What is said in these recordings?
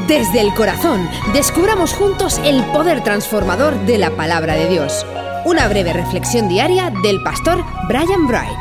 Desde el corazón, descubramos juntos el poder transformador de la palabra de Dios. Una breve reflexión diaria del pastor Brian Bright.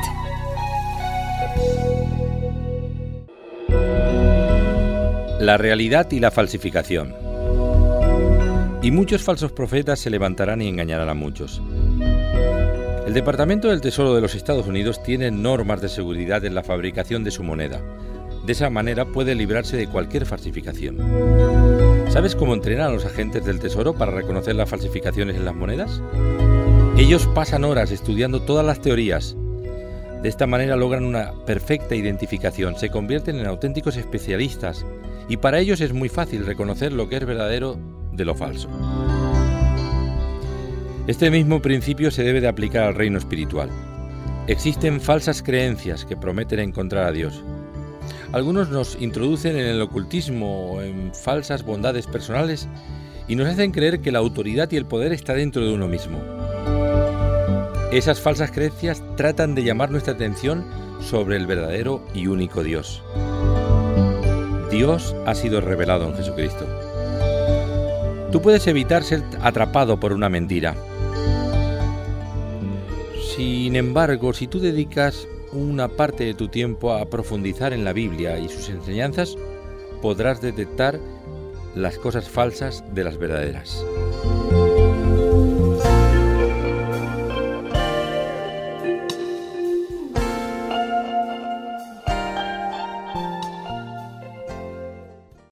La realidad y la falsificación. Y muchos falsos profetas se levantarán y engañarán a muchos. El Departamento del Tesoro de los Estados Unidos tiene normas de seguridad en la fabricación de su moneda. De esa manera puede librarse de cualquier falsificación. ¿Sabes cómo entrenan a los agentes del Tesoro para reconocer las falsificaciones en las monedas? Ellos pasan horas estudiando todas las teorías. De esta manera logran una perfecta identificación, se convierten en auténticos especialistas y para ellos es muy fácil reconocer lo que es verdadero de lo falso. Este mismo principio se debe de aplicar al reino espiritual. Existen falsas creencias que prometen encontrar a Dios. Algunos nos introducen en el ocultismo o en falsas bondades personales y nos hacen creer que la autoridad y el poder está dentro de uno mismo. Esas falsas creencias tratan de llamar nuestra atención sobre el verdadero y único Dios. Dios ha sido revelado en Jesucristo. Tú puedes evitar ser atrapado por una mentira. Sin embargo, si tú dedicas una parte de tu tiempo a profundizar en la Biblia y sus enseñanzas, podrás detectar las cosas falsas de las verdaderas.